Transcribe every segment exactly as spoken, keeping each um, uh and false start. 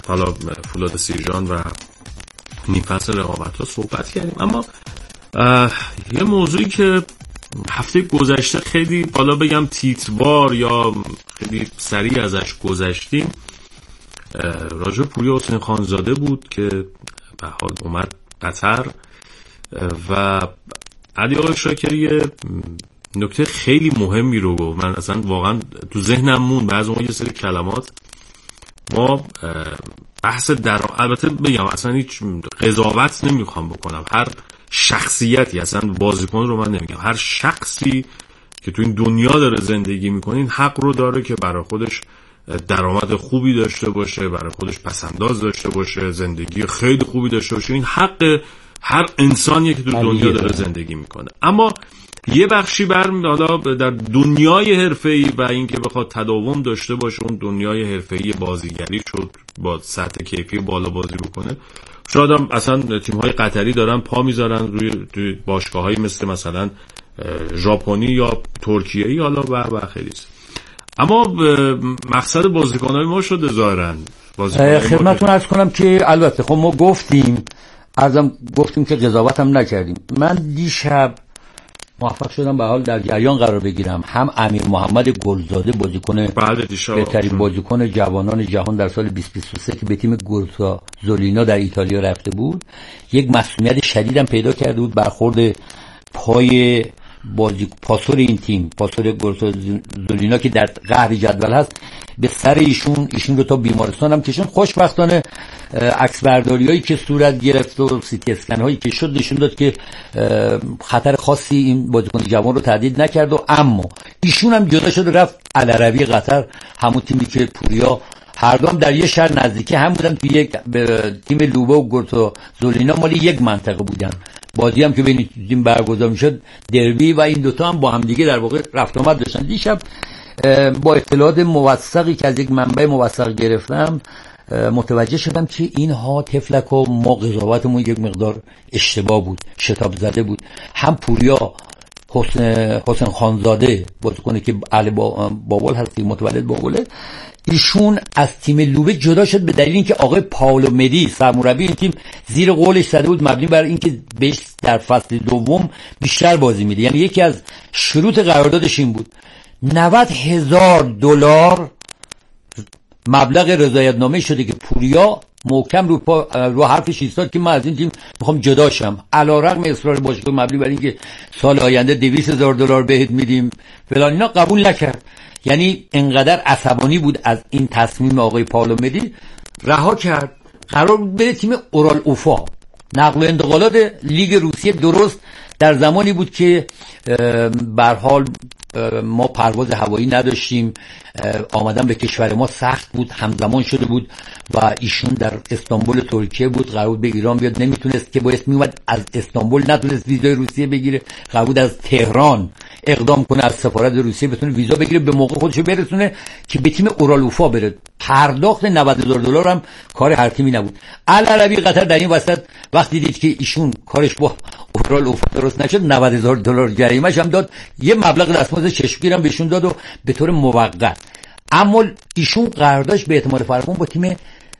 حالا فولاد سیرجان و نیم فصل رقابت ها صحبت کردیم. اما یه موضوعی که هفته گذشته خیلی بالا بگم تیتروار یا خیلی سریع ازش گذشتیم، راجع پوریا حسین خانزاده بود که به حال اومد قطر و علی آقای شاکری نکته خیلی مهمی رو گفت. من اصلا واقعا تو ذهنم مون بعضی اون یه سری کلمات. ما بحث در البته بگم اصلا هیچ قضاوت نمیخوام بکنم، هر شخصیتی، اصلا بازیکن رو من نمیگم، هر شخصی که تو این دنیا داره زندگی میکنه این حق رو داره که برای خودش درآمد خوبی داشته باشه، برای خودش پسنداز داشته باشه، زندگی خیلی خوبی داشته باشه. این حق هر انسانیه که تو دنیا داره زندگی میکنه. اما یه بخشی برمیاد حالا در دنیای حرفه‌ای و اینکه بخواد تداوم داشته باشه، اون دنیای حرفه‌ای بازیگری شد با سطح کیفی بالا بازی بکنه. شاید هم اصلا تیم‌های قطری دارن پا میذارن روی باشگاه‌هایی مثل مثلا ژاپنی یا ترکیه‌ای حالا و و خیلی. اما مقصد بازیکن‌های ما شده ظاهراً خدمتتون عرض کنم که البته خب ما گفتیم ازم گفتیم که قضاوت هم نکردیم. من دیشب موفق شدم به حال در جریان قرار بگیرم. هم امیر محمد گلزاده بازیکن بهترین بازیکن جوانان جهان در سال بیست بیست و سه که به تیم گورتا زولینا در ایتالیا رفته بود، یک مسئولیت شدیدم پیدا کرده بود. برخورد پای بازی پاسور این تیم، پاسور گورتا زولینا که در قهر جدول هست، به سر ایشون ایشون رو تا بیمارستان هم کشون. خوشبختانه عکس برداریایی که صورت گرفت و سی تی اسکن هایی که شد نشون داد که خطر خاصی این بازیکن جوان رو تهدید نکرد. و اما ایشون هم جدا شد رفت العربی قطر، همون تیمی که پوریا، هر دو هم در یه شهر نزدیکی هم بودن، تو یک تیم لوبه و گورتا زولینا مالی یک منطقه بودن. بازی هم که بین تیم برگزار میشد دربی و این دوتا هم با هم دیگه در واقع رفت آمد داشتن. دیشب با اطلاعات موثقی که از یک منبع موثق گرفتم متوجه شدم که اینها تفلک و ما قضاوتمون یک مقدار اشتباه بود، شتاب زده بود. هم پوریا حسین حسین خانزاده بازیکنی که اهل بابل هستی، متولد بابله، ایشون از تیم لوبه جدا شد به دلیل اینکه آقای پائولو مدی سرمربی این تیم زیر قولش زده بود مبنی بر اینکه بهش در فصل دوم بیشتر بازی میده. یعنی یکی از شروط قراردادش این بود نود هزار دلار مبلغ رضایتنامه شده که پوریا محکم رو پا رو حرفش ایستاد که من از این تیم میخوام جدا شم، علیرغم اصرار باشگاه مبنی بر اینکه سال آینده دویست هزار دلار بهت میدیم فلان، اینا قبول نکرد. یعنی انقدر عصبانی بود از این تصمیم آقای پائولو مدی، رها کرد، قرار بود بره تیم اورال اوفا. نقل و انتقالات لیگ روسیه درست در زمانی بود که به هر حال ما پرواز هوایی نداشتیم، آمدن به کشور ما سخت بود، همزمان شده بود و ایشون در استانبول ترکیه بود، قرار بود به ایران بیاد، نمیتونست که باید میومد از استانبول، نتونست ویزای روسیه بگیره، قرار بود از تهران اقدام کنه، از سفارت روسیه بتونه ویزا بگیره به موقع خودش برسونه که به تیم اورالوفا بره. پرداخت نود هزار دلار هم کار هر تیمی نبود. العربی قطر در این وسط وقتی دید که ایشون کارش با اورالوفا درست نشد، نود هزار دلار جریمه‌اش هم داد، یه مبلغ دستمزد چشمگیر هم بهشون داد و به طور موقت. اما ایشون قراردادش به احتمال فراوان با تیم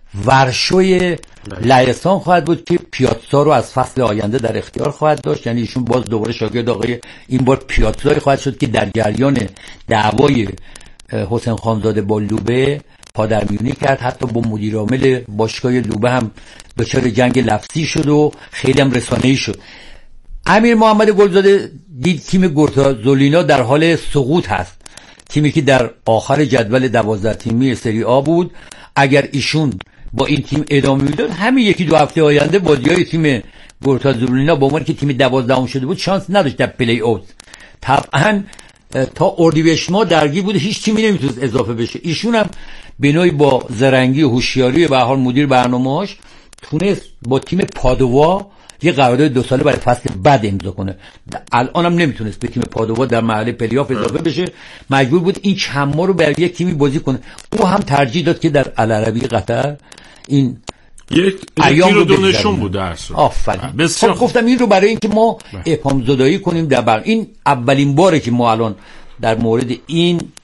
ورشوی لهستان خواهد بود که پیاتزا رو از فصل آینده در اختیار خواهد داشت. یعنی ایشون باز دوباره شاگرد آقای این بار پیاتزا خواهد شد که در جریان دعوای حسین خانزاده با لوبه پادرمیونی کرد، حتی با مدیر عامل باشگاه لوبه هم دچار جنگ لفظی شد و خیلی هم رسانه‌ای شد. امیر محمد گلزاده دید تیم گورتا زولینا در حال سقوط هست، تیمی که در آخر جدول دوازده تیمی سری آ بود. اگر ایشون با این تیم ادامه میداد همین یکی دو هفته آینده بازیای تیم گورتا زولینا با اون که تیم دوازدهم شده بود شانس نداشت در پلی اوت. طبعا تا اردیبهشت ماه درگیر بود، هیچ تیمی نمیتونست اضافه بشه. ایشون هم به نوعی با زرنگی و هوشیاری به هر حال مدیر برنامه‌اش تونست با تیم پادووا یه قرارداد دو ساله برای فصل بعد امضا کنه. الان هم نمیتونست به تیم پادووا در مرحله پلی آف اضافه بشه، مجبور بود این چند ماه رو برای یک تیمی بازی کنه. او هم ترجیح داد که در العربی قطر این یک ایام رو دونشون بود درس. آفرین. خب گفتم این رو برای اینکه ما ابهام زدایی کنیم در بر این اولین باره که ما الان در مورد این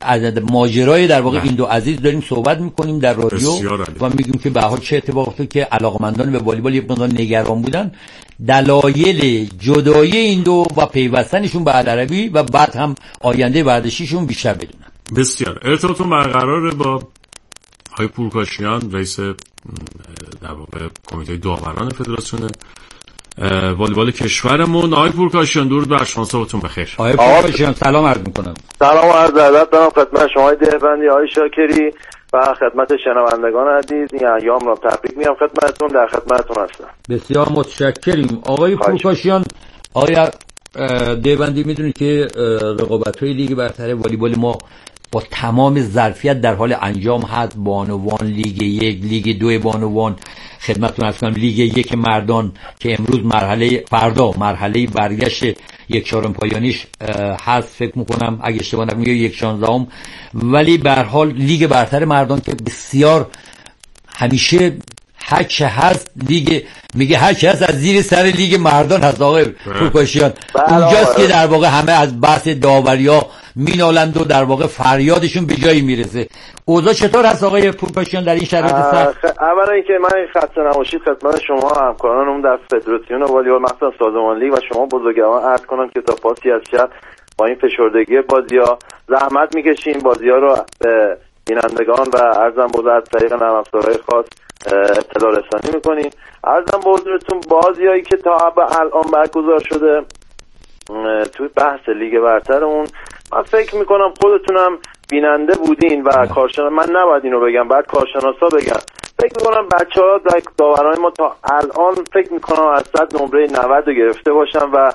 عدد ماجرای در واقع این دو عزیز داریم صحبت میکنیم در رادیو و میگیم که به هر حال چه اتفاقی افتاد که علاقمندان به والیبال یک مقدار نگران بودن، دلایل جدایی این دو و پیوستنشون به العربی و بعد هم آینده ورزشیشون بیشتر بدونن. بسیار. ارتباطتون برقراره با آقای پورکاشیان، رئیس در واقع کمیته داوران فدراسیون والیبال کشورمون. آقای پورکاشیان درود بر شما، صبحتون بخیر. آقای پورکاشیان سلام عرض می‌کنم. سلام و عرض ادب دارم خدمت شما دهبندی، آقای شاکری و خدمت شنوندگان عزیز. این ایام را تبریک میگم خدمتتون، در خدمتتون هستم. بسیار متشکریم آقای پورکاشیان. آقای دهبندی میدونید که رقابت‌های لیگ برتر والیبال ما با تمام ظرفیت در حال انجام هست. بانوان لیگ یک، لیگ دو بانوان، خدمتتون عرض کنم لیگ یک مردان که امروز مرحله فردا مرحله برگشت یک چهارم پایانیش هست فکر میکنم اگه اشتباه نکنم یک شانزدهم، ولی به هر حال لیگ برتر مردان که بسیار همیشه هرچه هست لیگ میگه هرچه هست از زیر سر لیگ مردان هست آقای پورکاشیان. اونجاست که در واقع همه از بحث داوریا مینالند و در واقع فریادشون به جایی میرسه. اوضاع چطور هست آقای پورکاشیان در این شرایط سخت؟ اولا اینکه من خسته نباشید خدمت شما همکارانم در فدراسیون والیبال مخصوصا سازمان لیگ و شما بزرگواران عرض کنم که تا پاسی از شب با این فشردگی بازی‌ها زحمت میکشیم، بازی‌ها رو به بینندگان و عرضم بود از طریق نرم افزارهای خاص اطلاع رسانی میکنیم. عرضم به حضورتون بازیایی که تا الان برگزار شده توی بحث لیگ برترمون، من فکر میکنم خودتونم بیننده بودین و کارشناس، من نباید اینو بگم بعد کارشناسا بگن، فکر میکنم بچه‌ها داوران ما تا الان فکر میکنم از صد نمره نود رو گرفته باشن و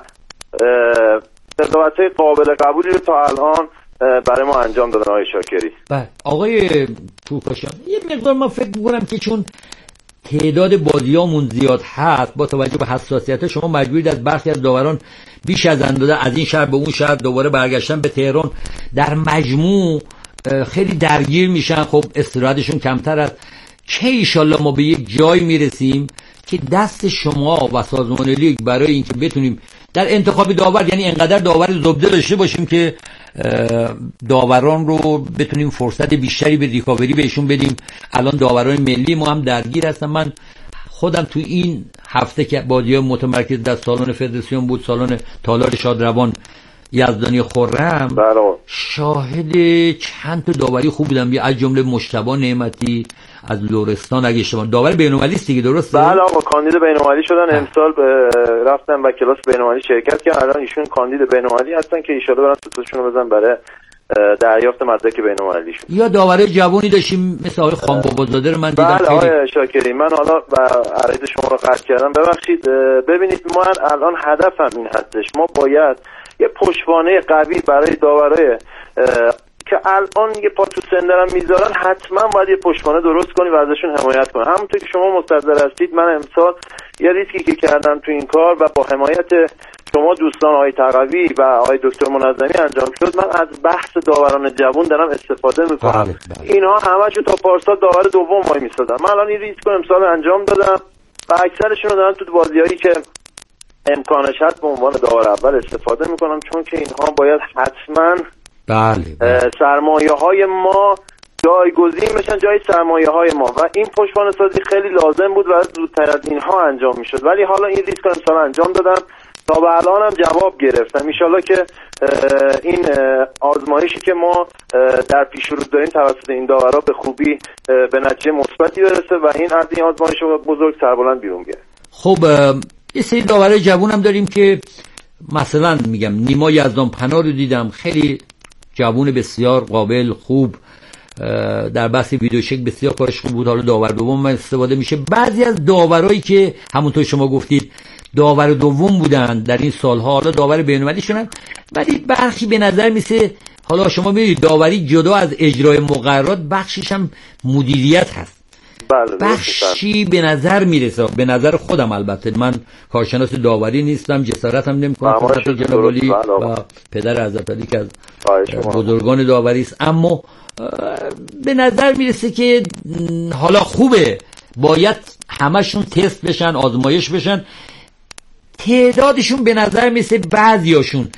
قضاوت‌های قابل قبولی رو تا الان برای ما انجام دادن. آقای شاکری. بله آقای پورکاشیان، یه مقدار من فکر میکنم که چون تعداد بازیامون زیاد هست با توجه به حساسیت شما مجبورید از برخی از داوران بیش از اندازه از این شهر به اون شهر دوباره برگشتن به تهران، در مجموع خیلی درگیر میشن. خب استراحتشون کمتر است. چه ایشالله ما به یک جای میرسیم که دست شما و سازمان لیگ برای اینکه بتونیم در انتخاب داور، یعنی انقدر داور زبده داشته باشیم که داوران رو بتونیم فرصت بیشتری به ریکاوری بهشون بدیم. الان داوران ملی ما هم درگیر هستن. من خودم تو این هفته که بازی‌های متمرکز در سالن فدراسیون بود، سالن تالار شادروان یزدانی خرم، شاهد چند تا داوری خوب بودم، از جمله مجتبی نعمتی از لرستان اگه اشتباه داور بین‌المللی است دیگه، درسته؟ بله آقا کاندید بین‌المللی شدن امسال رفتن و کلاس بین‌المللی شرکت کردن. الان ایشون کاندید بین‌المللی هستن که ان شاءالله برن سوتشون رو بزنن برای دریافت مدرک بین‌المللی شون. یا داوره جوانی داشتیم مثل آقای خان بابازاده رو من دیدم. بله آقای شاکری، من حالا و عرض شما رو قطع کردم ببخشید. ببینید ما الان هدفم این هستش، ما باید یه پشتوانه قوی برای داورای که الان یه پا تو سندرم میذارن حتما باید یه پشتوانه درست کنی و ازشون حمایت کنی. همونطور که شما مستحضر هستید من امسال یه ریسکی که کردم تو این کار و با حمایت شما دوستان آقای تقوی و آقای دکتر منظمی انجام شد، من از بحث داوران جوان دارم استفاده میکنم. اینها همه‌شون تا پارسال داور دوم وای میسادن. من الان این ریسک رو امسال انجام دادم و اکثرشون رو دارن تو بازیایی که امکانش هست به عنوان داور اول استفاده میکنم، چون که اینها باید حتما بله سرمایه های ما جایگزین بشن جای سرمایه های ما و این پشتوانه سازی خیلی لازم بود و زودتر از اینها انجام میشد، ولی حالا این ریسک رو امسال انجام دادم تا به الان هم جواب گرفتم. ان شاءالله که این آزمایشی که ما در پیش رو داریم توسط این داورا به خوبی به نتیجه مثبتی برسه و این از این آزمایش بزرگ سربلند بیرون بیاد. خب یه سری داورای جوان هم داریم که مثلا میگم نیما یزدانپناه رو دیدم، خیلی جوان بسیار قابل خوب در بحث ویدیو شک بسیار کارش خوب بود، حالا داور دوم استفاده میشه. بعضی از داورایی که همونطور شما گفتید داور دوم بودن در این سالها حالا داور بین‌المللی شدن، ولی برخی به نظر میسه حالا شما میدونید داوری جدا از اجرای مقررات بخشش هم مدیریت هست. بخشی به نظر میرسه، به نظر خودم البته من کارشناس داوری نیستم، جسارت هم نمیکنم خدمت جناب عالی و پدر حضرت علی که از بزرگان داوری است، اما به نظر میرسه که حالا خوبه باید همشون تست بشن، آزمایش بشن. تعدادشون به نظر میرسه بعضیاشون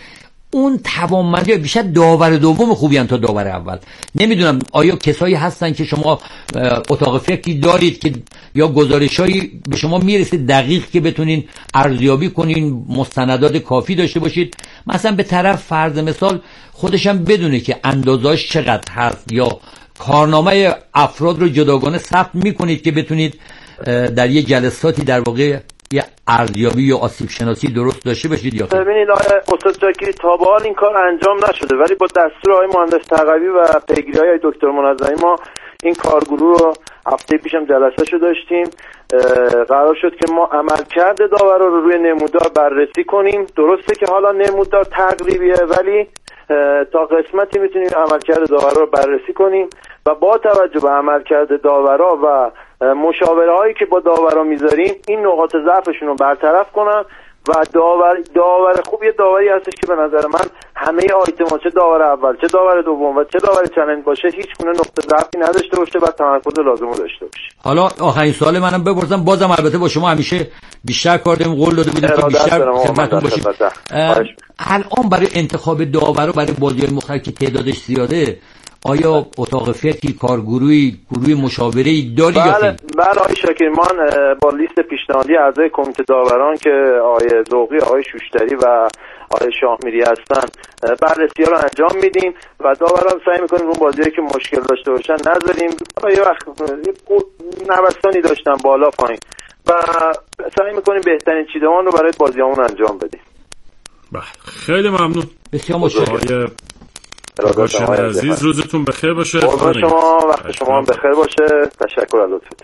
اون توانمندی بیشتر داور دوم خوبی ان تا داور اول. نمیدونم آیا کسایی هستن که شما اتاق فکری دارید که یا گزارشایی به شما میرسه دقیق که بتونین ارزیابی کنین، مستندات کافی داشته باشید، مثلا به طرف فرض مثال خودشم بدونه که اندازه‌اش چقدر هست، یا کارنامه افراد رو جداگانه ثبت میکنید که بتونید در یه جلساتی در واقع یه ارزیابی یا آسیب شناسی درست داشته باشید. یا ببینید آقای استاد جاکری تا به حال این کار انجام نشده، ولی با دستور آقای مهندس تقوی و پیگیری‌های دکتر منظمی ما این کارگروه رو هفته پیشم جلسه‌شو داشتیم. قرار شد که ما عملکرد داورا رو روی نمودار بررسی کنیم. درسته که حالا نمودار تقریبیه، ولی تا قسمتی میتونیم عملکرد داورا رو بررسی کنیم و با توجه به عملکرد داورا و مشاوره هایی که با داورا میذاریم این نقاط ضعفشون رو برطرف کنن و داور داور خوب یه داوری هستش که به نظر من همه آیتم‌ها، چه داور اول چه داور دوم و چه داور چالش باشه، هیچ گونه نقطه ضعفی نداشته باشه و تمرکز لازم رو داشته باشه. حالا آخرین سوال منم بپرسم، بازم البته با شما همیشه بیشتر کار داریم، قول داده بودیم که بیشتر خدمتتون باشیم. الان برای انتخاب داورا برای بازی‌های مختلف که تعدادش زیاده، آیا اتاق فکری، کارگروهی، گروه مشاوره‌ای داری یا بله بله آقای شاکر، من با لیست پیشنهادی اعضای کمیته داوران که آقای ذوقی، آقای شوشتری و آقای شاهمیری هستن بررسی‌ها رو انجام میدیم و داوران سعی می‌کنیم اون بازیایی که مشکل داشته باشن نذاریم. یه وقت نوسانی داشتن بالا پایین و سعی می‌کنیم بهترین چیدمان رو برای بازیامون انجام بدیم. بله خیلی ممنون. بسیار متشکرم. باشین عزیز، روزتون بخیر باشه. قربان شما، وقت شما هم بخیر باشه. تشکر از لطفتون.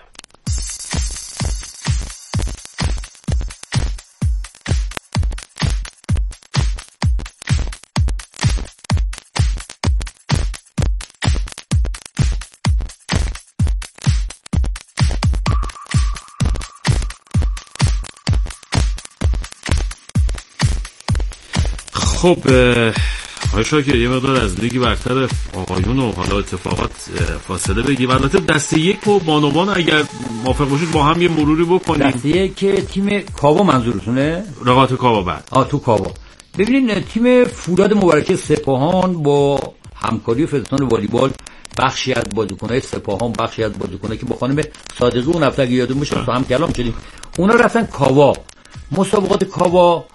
خب آقای شاکر یه مقدار از لیگ برتر آقایون و حالا اتفاقات فاصله بگیم. البته دسته یک و بانوان اگر موافق باشید با هم یه مروری بکنیم. دسته یک که تیم کاوا منظورتونه؟ رقابت کاوا بعد آ تو کاوا. ببینین تیم فولاد مبارکه سپاهان با همکاری فدراسیون والیبال بخشی از بازیکن‌های سپاهان، بخشی از بازیکنایی که با خانم صادقی اون هفته یادم میشه تو هم کلام شدیم، اونا رفتن کاوا. مسابقات کاوا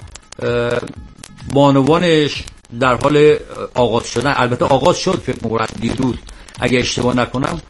بانوانش در حال آغاز شدن، البته آغاز شد فکر می‌کنم دیروز اگه اشتباه نکنم.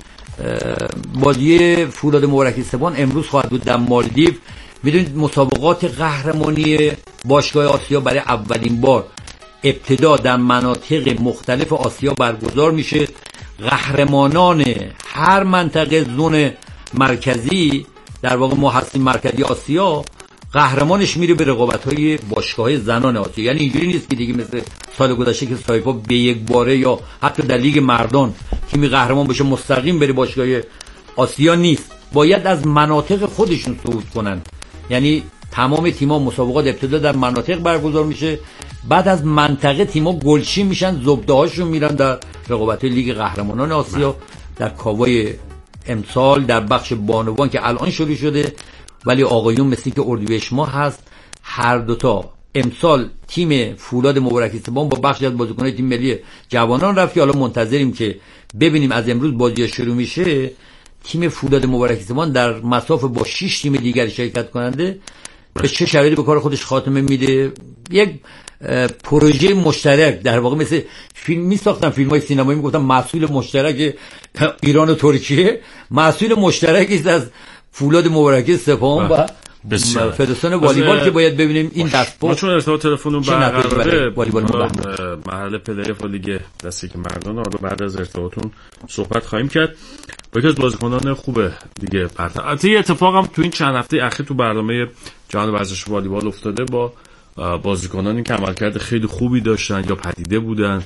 بازی فولاد مبارکه سپاهان امروز خواهد بود در مالدیو. میدونید مسابقات قهرمانی باشگاه آسیا برای اولین بار ابتدا در مناطق مختلف آسیا برگزار میشه. قهرمانان هر منطقه زون مرکزی، در واقع ما هستیم مرکزی آسیا، قهرمانش میره به رقابت‌های باشگاه‌های زنان آسیا. یعنی اینجوری نیست که دیگه مثل سال گذشته که سایپا به یک باره یا حتی در لیگ مردان تیمی قهرمان بشه مستقیم بره باشگاه آسیا نیست، باید از مناطق خودشون صعود کنن. یعنی تمام تیم‌ها مسابقات ابتدا در مناطق برگزار میشه، بعد از منطقه تیم‌ها گلچین میشن، زبده‌هاشون میرن در رقابت‌های لیگ قهرمانان آسیا. در کاوای امسال در بخش بانوان که الان شروع شده، ولی آقایون مثل که اردیبهشت ماه هست، هر دوتا امسال تیم فولاد مبارکه سپاهان با بخشی از بازیکن‌های تیم ملی جوانان رفت که حالا منتظریم که ببینیم از امروز بازی شروع میشه. تیم فولاد مبارکه سپاهان در مساف با شش تیم دیگر شرکت کننده به چه شرایطی به کار خودش خاتمه میده. یک پروژه مشترک در واقع مثل فیلم می ساختن، فیلم‌های سینمایی میگفتن محصول مشترک ایران و ترکیه، محصول مشترکی است از فولاد مبارکه سپاهان و فدراسیون والیبال که باید ببینیم این دست ما چون ارتباط تلفنمون برقراره والیبال مرحله پلی لیگ دسته یک مردان حالا بعد از ارتباطون صحبت خواهیم کرد با یکی از بازیکنان خوبه دیگه پرتر. البته اتفاقم تو این چند هفته اخیر تو برنامه جهان ورزش والیبال افتاده، با بازیکنانی که عملکرد خیلی خوبی داشتن یا پدیده بودن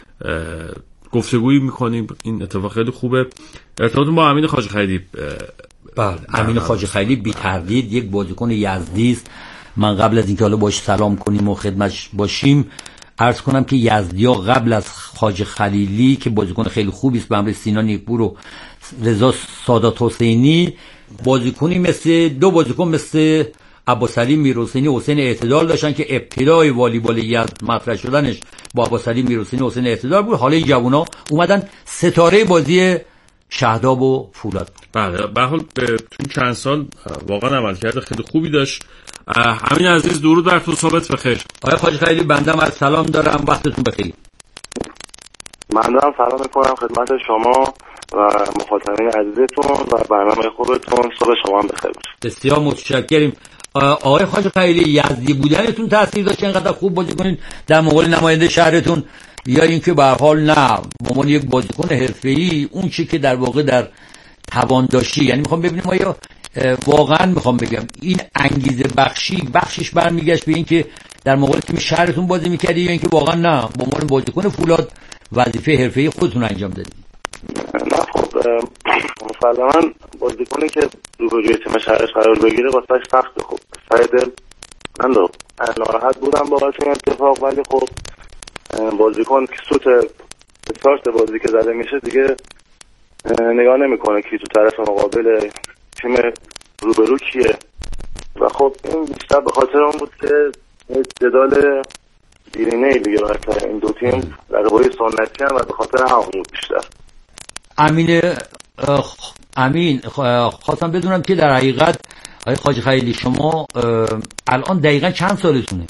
گفتگویی میکنیم. این اتفاق خیلی خوبه. ارتباطون با امین خواجه خیلی بله، امین خواجه خیلی بی تردید یک بازیکن یزدی است. من قبل از اینکه حالا باش سلام کنیم و خدمتش باشیم عرض کنم که یزدی‌ها قبل از خواجه خلیلی که بازیکن خیلی خوبی است به همراه سینا نیکپور و رضا سادات حسینی، بازیکنی مثل دو بازیکن مثل عباسعلی میرحسینی حسین اعتدال داشتن که ابتدای والیبال یزد مطرح شدنش با عباسعلی میرحسینی حسین اعتدال بود. حالا این جوونا اومدن ستاره بازی شهداب و فولاد. بله به حال تو چند سال واقعا عملکرد خیلی خوبی داشت. همین عزیز درود بر تو، صحبت بخیر. آقای خواجه خلیلی بنده از سلام دارم، وقتتون بخیر. من دارم سلام میکنم خدمت شما و مخاطبین عزیزتون و برنامه خوبتون. صبح شما هم بخیر باشه. بسیار متشکریم. آقای خواجه خلیلی یزدی بودنتون تاثیر داشت اینقدر خوب بازی کنین در مقابل نماینده شهرتون، یا اینکه به هر حال نه به عنوان یک بازیکن حرفه‌ای اون چیزی که در واقع در توان داشتی؟ یعنی میخوام ببینیم آیا واقعا میخوام بگم این انگیزه بخشی بخشش برمیگشت به این که در مقابل تیم شهرتون بازی میکردی، یا اینکه واقعا نه به عنوان بازیکن فولاد وظیفه حرفه‌ای خودتون انجام دادید؟ نه خب مسلماً بازیکنی که روبروی تیم شهرش قرار بگیره واسه سخته. خب سعید من دو ناراحت بودم بابت این اتفاق، ولی خب بازیکن که سوت استارت بازی که زده میشه دیگه نگاه نمیکنه که تو طرف مقابل تیم روبرو کیه، و خب این بیشتر به خاطر اون بود که جدال دیرینه دیگه باید این دو تیم در قوی سنتی هم و به خاطر همون بود بیشتر. امین امین خواستم بدونم که در حقیقت آقای خواجه خلیلی شما الان دقیقا چند سالتونه؟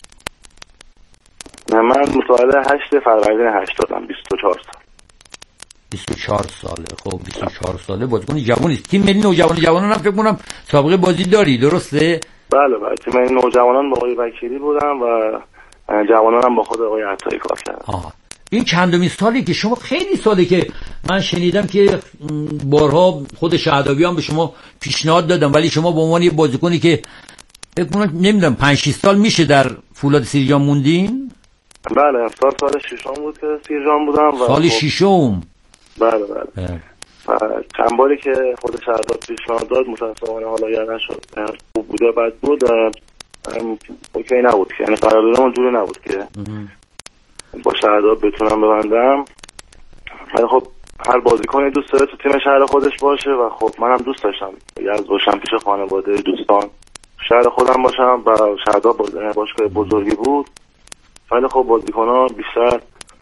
من متولد هشت فروردین هشتادم، بیست و چهار سال. بیست و چهار ساله. خب بیست و چهار ساله بازیکن جوونی است. تیم ملی نوجوان جوانان هم فکر کنم سابقه بازی داری، درسته؟ بله بله، تیم ملی نوجوانان با آقای وکیلی بودم و جوانان هم با خود آقای عطایی کار کردم. آها. این چندمین سالی که شما، خیلی سالی که من شنیدم که بارها خود شهدابی هم به شما پیشنهاد دادم، ولی شما به عنوان یه بازیکنی که فکر کنم نمیدونم پنج شش سال میشه در فولاد سیرجان موندین. بله سال سال ششم بود که سیرجان بودم و سال ششم. بله بله. و چند باری که خود شهداب پیشنهاد داد متاسفانه حالا یا نشد، خوب بوده بعد بود اوکی نبود، یعنی قراردادمون جوری نبود که با شهداب بتونم ببندم. ولی خب هر بازیکنی دوست داره تو تیم شهر خودش باشه و خب منم دوست داشتم یزد باشم، پیش خانواده دوستان شهر خودم باشم و شهداب باشگاه بزرگی بود. ولی خب بازیکن‌ها بیشتر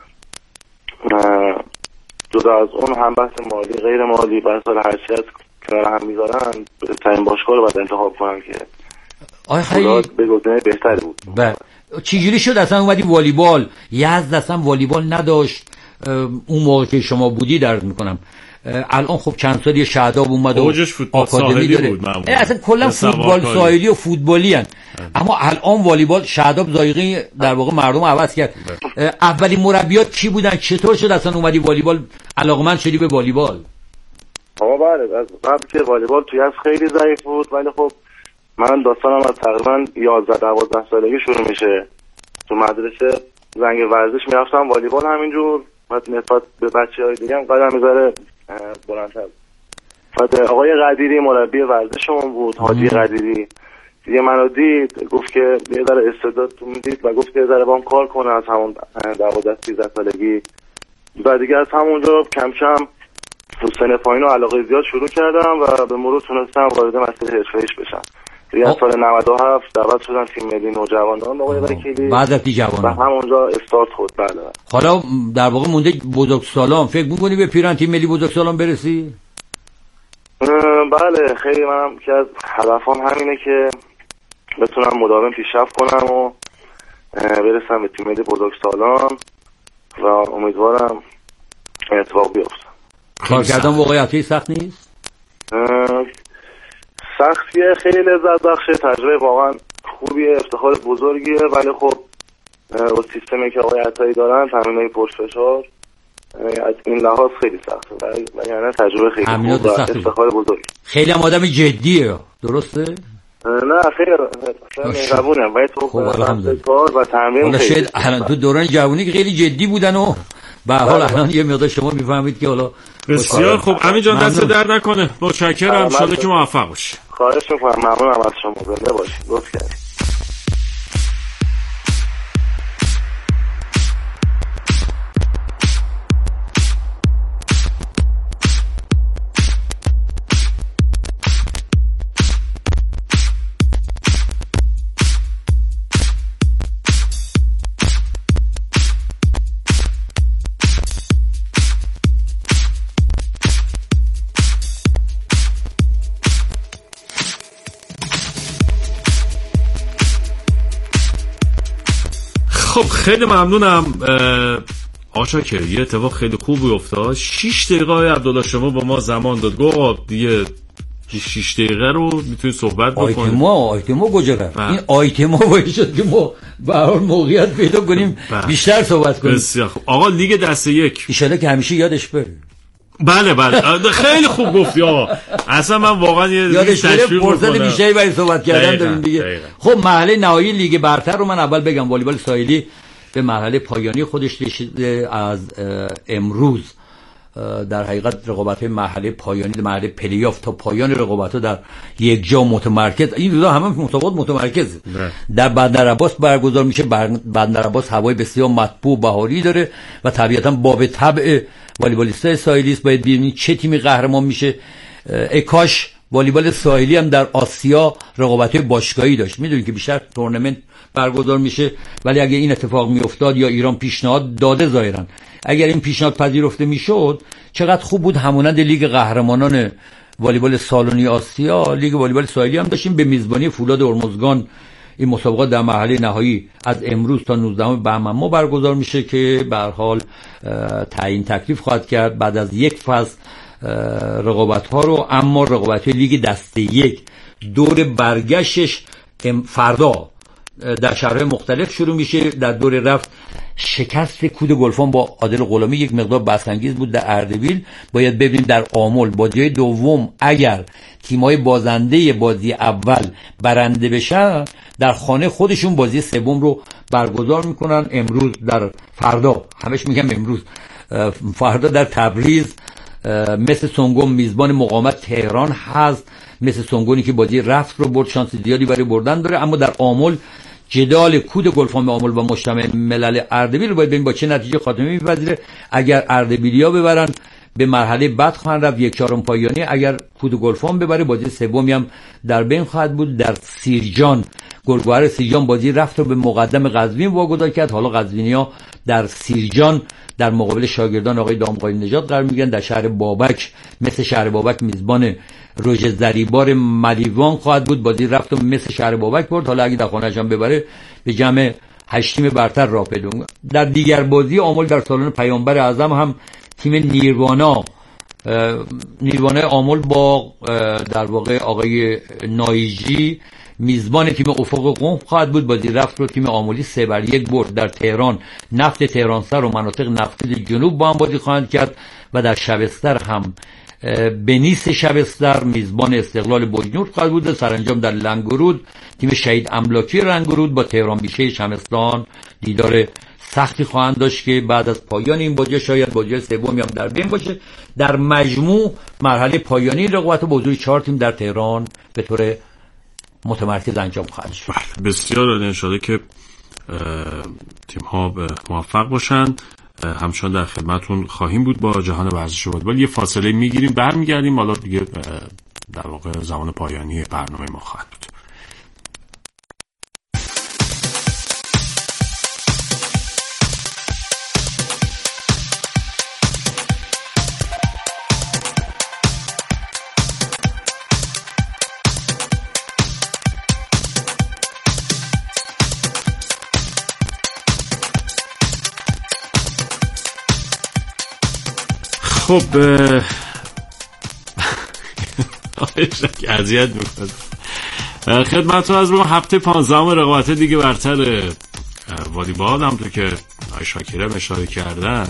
جدا از اون هم بحث مالی غیر مالی بحث حیثیت کنار هم میذارن، بهترین باشگاه رو باید انتخاب کنن که آخه خیلی بگذاره بهتر بود. بله. چجوری شد اصلا اومدی والیبال؟ یزد اصلا والیبال نداشت اون موقع که شما بودی درد میکنم. الان خب چند سالی شهداب اومد و آکادمی داره بود. اصلا کلا فوتبال ساحلی و فوتبالی هن. اما الان والیبال شهداب ذایقه در واقع مردم عوض کرد. اولین مربیات کی بودن؟ چطور شد اصلا اومدی والیبال علاقمند شدی به والیبال؟ آقا بله از قبل که والیبال توی از خیلی ضعیف بود، ولی خب من داستانم از تقریبا یازده دوازده سالگی شروع میشه. تو مدرسه زنگ ورزش میرفتم والیبال همینجور، بعد نسبت به بچه‌های دیگه هم قدم میذاره بلندتر. بعد آقای قدیری مربی ورزشمون بود، حاجی قدیری دیگه منو دید گفت که یه ذره استعداد تو میدید و گفت که یه ذره با هم کار کنه. از همون دوازده سیزده سالگی بعد دیگه از همونجا کم کم تو سن پایین و علاقه زیاد شروع کردم و به مرور تونستم وارد مسیر حرفه‌ایش بشم. دیگه از سال نود و هفت دعوت شدم تیم ملی نوجوانان آقای وکیلی، بعد از جوانان و همونجا استارت خود. بله حالا در واقع مونده بزرگسالان، فکر می‌کنی به پیران تیم ملی بزرگسالان برسی؟ بله خیلی، منم که از هدفم همینه که بتونم مداوم پیشرفت کنم و برسم به تیم ملی بزرگسالان و امیدوارم اتفاق بیفته. کار کردن واقعیتی سخت نیست؟ سختیه، خیلی لذت بخشه، تجربه واقعا خوبیه، افتخار بزرگیه، ولی خب با سیستمی که آقای عطایی دارن، تمرینای پرفشار، از این لحاظ خیلی سخته و یعنی تجربه خیلی خوب و افتخار بزرگی. خیلی هم آدم جدیه، درسته؟ نه خیلی مهربونم و تو کار و تمرین خیلی. شاید الان تو دوران جوانی که خیلی جدی بودن و به حال الان یه مقدار شما میفهمید که حالا بسیار خوب. امین جان دست درد نکنه، متشکرم، ان شاءالله که موفق باشی. خواهش می‌کنم، ممنونم از شما، زنده باشید، لطف کردید. خب خیلی ممنونم آقا شاکر. یه اتفاق خیلی خوبی افتاد. شش دقیقه های عبدالله شما با ما زمان داد. گفت دیگه شش دقیقه رو میتونید صحبت بکنید. آیتما آیتما کجا رفت؟ این آیتما باید شد که ما به هر حال موقعیت پیدا کنیم بیشتر صحبت کنیم. بسیار خوب. آقا لیگ دسته یک ان شاءالله که همیشه یادش بره. بله بله خیلی خوب گفتی آقا. اصلا من واقعا یادش بره فرصت بیشتری برای صحبت کردن داریم دیگه. خب مرحله نهایی لیگ برتر رو من اول بگم. والیبال ساحلی به مرحله پایانی خودش رسیده. از امروز در حقیقت رقابت‌های مرحله پایانی، مرحله پلی‌آف تا پایان رقابت‌ها در یک جا متمرکز، این روزا همه مسابقات متمرکز در بندرعباس برگزار میشه. بندرعباس هوای بسیار مطبوع بهاری داره و طبیعتاً باب طبع والیبالیستای ساحلی است. باید ببینید چه تیمی قهرمان میشه. اکاش والیبال ساحلی هم در آسیا رقابت‌های باشگاهی داشت. میدونید که بیشتر تورنمنت برگزار میشه، ولی اگه این اتفاق میافتاد یا ایران پیشنهاد داده ظاهرا، اگر این پیشنهاد پذیرفته میشد چقدر خوب بود. همونند لیگ قهرمانان والیبال سالنی آسیا، لیگ والیبال ساحلی هم داشتیم به میزبانی فولاد هرمزگان. این مسابقات در مرحله نهایی از امروز تا نوزدهم بهمن ماه برگزار میشه که به هر حال تعیین تکلیف خواهد کرد بعد از یک فصل رقابت ها رو. اما رقابت لیگ دسته یک دور برگشتش فردا در شهرهای مختلف شروع میشه. در دور رفت شکست کود گلفان با عادل غلامی یک مقدار بحث‌انگیز بود در اردبیل. باید ببینیم در آمل بازی دوم اگر تیم‌های بازنده بازی اول برنده بشن در خانه خودشون بازی سوم رو برگزار میکنن. امروز در فردا همش میگم امروز فردا در تبریز مثل سنگون میزبان مقاومت تهران هست. مثل سنگونی که بازی رفت رو برد، شانس زیادی برای بردن داره. اما در آمل جدال کود گلفان آمل با مجتمع ملل اردبیل رو باید ببینیم با چه نتیجه خاتمه می‌پذیره. اگر اردبیلیا ببرن به مرحله بعد خواهند رفت، یک چهارم پایانی. اگر کود گلفان ببره بازی سومی هم در بین خواهد بود. در سیرجان گلگهر سیرجان بازی رفت رو به مقدم قزوین واگذار کرد. حالا قزوینی‌ها در سیرجان در مقابل شاگردان آقای دامغانی نژاد قرار میگیرن. در شهر بابک مثل شهر بابک میزبان روژه زریبار ملیوان خواهد بود. بازی رفت و مثل شهر بابک برد. حالا اگه در خانه‌اش هم ببره به جمع هشت تیم برتر راه پیدا می‌کنه. در دیگر بازی آمل در سالن پیامبر اعظم هم تیم نیروانا نیروانا آمل با در واقع آقای نایجی میزبان تیم افق قم خواهد بود. بازی رفت رو تیم آملی سه بر یک برد. در تهران نفت تهرانسر و مناطق نفتی جنوب با هم بازی خواهند کرد و در شبستر هم بنیس شبستر میزبان استقلال بجنورد خواهد بود. سرانجام در لنگرود تیم شهید املاکی رنگرود با تهران بیشه شمستان دیدار سختی خواهند داشت که بعد از پایان این بازی شاید بازی سومی هم در بین باشه. در مجموع مرحله پایانی رقابت با حضور چهار تیم در تهران به طور متمرکز انجام خواهد شد. بسیار عالی. ان شاءالله که تیم ها موفق باشن. همچنان در خدمتون خواهیم بود با جهان ورزش والیبال. یه فاصله میگیریم برمیگردیم. حالا دیگه در واقع زمان پایانی برنامه ما خواهد بود. خب اذیت میکنه. خدمتتون از بگم هفته پانزدهم رقابت دیگه برتر والیبال همونطور که آقای شاکر اشاره کردن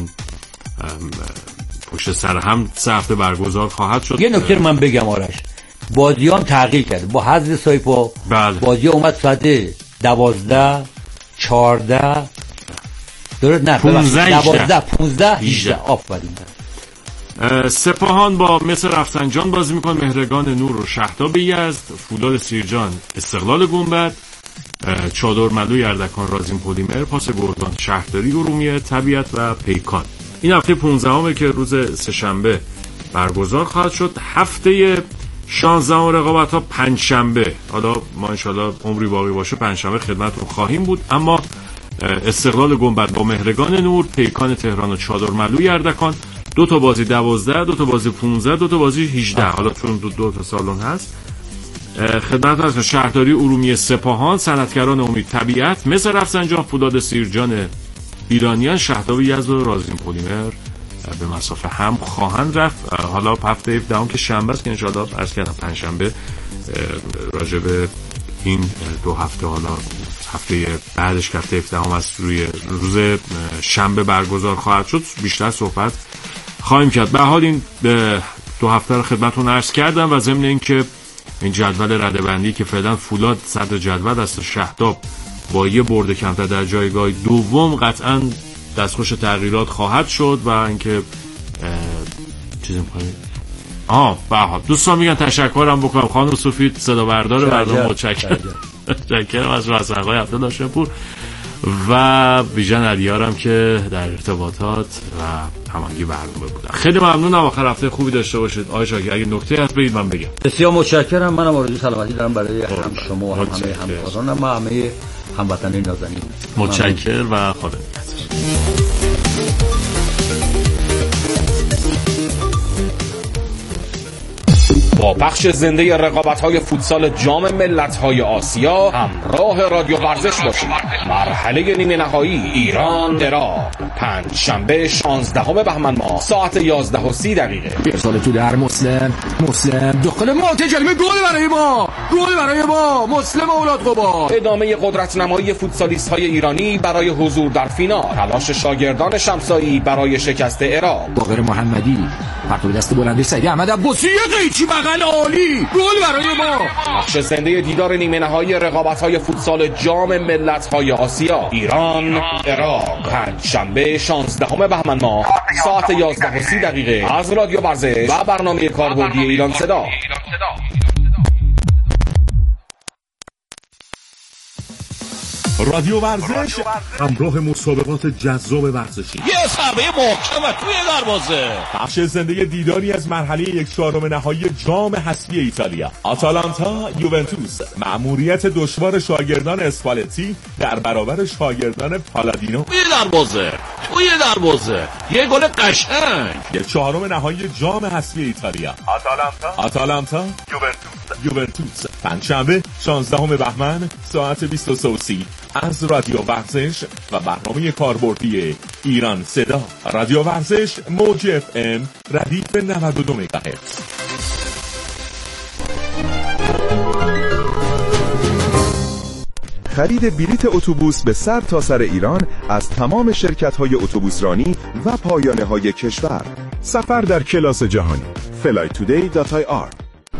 پشت سر هم سه هفته برگزار خواهد شد. یه نکته من بگم آرش، بازیام تغییر کرده با حذف سایپا. بله. بازی اومد ساعت دوازده چهارده درست نه دوازده پونزده هجده آفرین. سپاهان با مصر رفسنجان بازی میکنه. مهرگان نور و شهداب یزد، فولاد سیرجان استقلال گنبد، چادرملو اردکان رازین پلیمر، پاس گردان شهرداری ارومیه طبیعت و پیکان. این هفته پانزدهم که روز سه‌شنبه برگزار خواهد شد. هفته شانزدهم رقابت ها پنجشنبه، حالا ما انشالله عمری باقی باشه پنجشنبه خدمتتون خواهیم بود. اما استقلال گنبد با مهرگان نور، پیکان تهران و چادرملو اردکان. دو تا بازی دوازده، دو تا بازی پونزده، دو تا بازی هجده. حالا چون دو, دو تا سالن هست خدمت از شهرداری ارومیه سپاهان، صنعتگران امید طبیعت، مس رفسنجان، فولاد سیرجان ایرانیان، شهداب یزد و رازین پلیمر به مسافه هم خواهند رفت. حالا هفته هفدهم که شنبه است که انشاءالله عرض کردم پنجشنبه راجع به این دو هفته، حالا هفته بعدش که هفته هفدهم است روی روز شنبه برگزار خواهد شد، بیشتر صحبت خواهیم کرد. به حال این دو هفته رو خدمتتون عرض کردم و ضمن اینکه این جدول رده‌بندی که فعلا فولاد صدر جدول است، شهداب با یه برد کمتر در جایگاه دوم قطعاً دستخوش تغییرات خواهد شد و اینکه چیزی می‌خواید آه به حال دوستان میگن تشکرم بکنم خانم سفید صدا بردار برنامه، متشکرم متشکرم از رسانه‌های عبدالله پور و ویژن علیارم که در ارتباطات و هماهنگی برنامه بودن. خیلی ممنونم. آخر هفته خوبی داشته باشید. آقای شاکر اگه نکته هست بگید من بگم. بسیار متشکرم. منم آرزوی سلامتی دارم برای هم شما و هم همه همکارانم و همه هموطنان نازنین. متشکرم و خدا نگهدار. با بخش زنده رقابت‌های فوتسال جام ملت‌های آسیا همراه رادیو ورزش باشید. مرحله نیمه نهایی ایران عراق، پنج شنبه شانزدهم بهمن ماه ساعت یازده و سی دقیقه. ارسال تو در مسلم مسلم داخل ما تجربه گل برای ما گل برای ما مسلم اولاد قبا. ادامه قدرت نمایی فوتسالیست‌های ایرانی برای حضور در فینال، تلاش شاگردان شمسایی برای شکست عراق. باقر محمدی پرتو دست بلندی سعید احمد عباسی قیچی بغل عالی گل برای ما. بخش زنده دیدار نیمه نهایی رقابت‌های فوتسال جام ملت‌های آسیا ایران عراق، پنجشنبه شانزدهم بهمن ماه ساعت یازده و سی دقیقه از رادیو ورزش و برنامه کاربردی ایران صدا. رادیو ورزش همراه مسابقات جذاب ورزشی، یه ضربه محکم توی دروازه، بخش زنده دیداری از مرحله یک چهارم نهایی جام حذفی ایتالیا، آتالانتا یوونتوس، مأموریت دشوار شاگردان اسپالتی در برابر شاگردان پالادینو، توی دروازه توی دروازه یه گل قشنگ. یک چهارم نهایی جام حذفی ایتالیا، آتالانتا آتالانتا یوونتوس یوونتوس، پنجشنبه شانزدهم بهمن ساعت بیست و سه و سی از رادیو ورزش و برنامه کاربردی ایران صدا. رادیو ورزش موج اف ام ردیف نود و دو مگاهرتز. خرید بلیت اتوبوس به سر تا سر ایران از تمام شرکت‌های اتوبوسرانی و پایانه‌های کشور. سفر در کلاس جهانی. فلای تودی دات آی آر.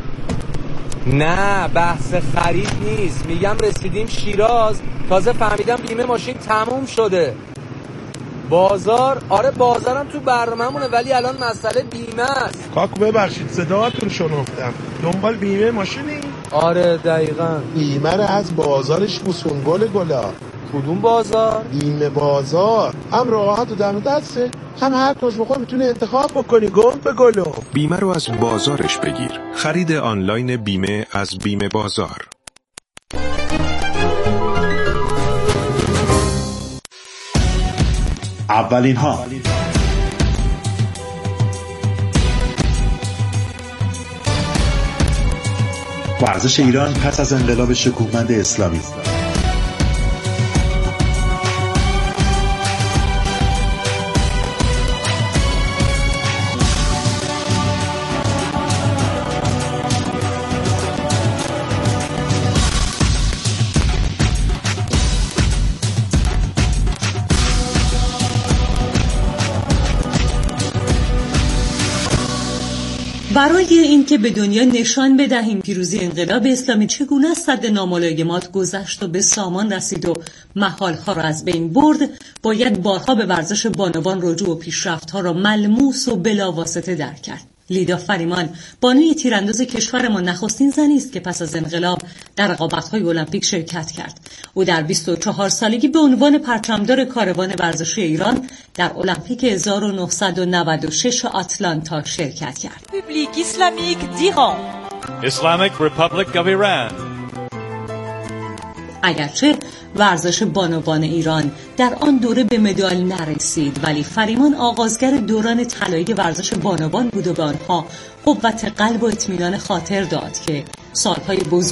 نه بحث خرید نیست، میگم رسیدیم شیراز، تازه فهمیدم بیمه ماشین تموم شده. بازار، آره بازارم تو برنامه‌مونه ولی الان مسئله بیمه است. کاکو ببخشید صداتون شنفتم، دنبال بیمه ماشینی؟ آره دقیقاً. بیمه رو از بازارش بوسون گل گلا. کدوم بازار؟ بیمه بازار، هم راحت و دم دسته، هم هر کس بخواه میتونه انتخاب بکنی. گم به گلو. بیمه رو از بازارش بگیر. خرید آنلاین بیمه از بیمه بازار. اولین ها ورزش ایران پس از انقلاب شکوهمند اسلامی. برای اینکه به دنیا نشان بدهیم پیروزی انقلاب اسلامی چگونه از سد ناملایمات گذشت و به سامان رسید و محالها را از بین برد، باید بارها به ورزش بانوان رجوع و پیشرفت‌ها را ملموس و بلاواسطه درک کرد. لیدا فریمان، بانوی تیرانداز کشورمان، نخستین زنی است که پس از انقلاب در رقابت‌های المپیک شرکت کرد. او در بیست و چهار سالگی به عنوان پرچمدار کاروان ورزشی ایران در المپیک هزار و نهصد و نود و شش آتلانتا شرکت کرد. République islamique d'Iran. Islamic Republic of Iran. اگرچه ورزش بانوان ایران در آن دوره به مدال نرسید، ولی فریمان آغازگر دوران طلایی ورزش بانوان بود و به آنها قوت قلب و اطمینان خاطر داد که سالهای بزرگ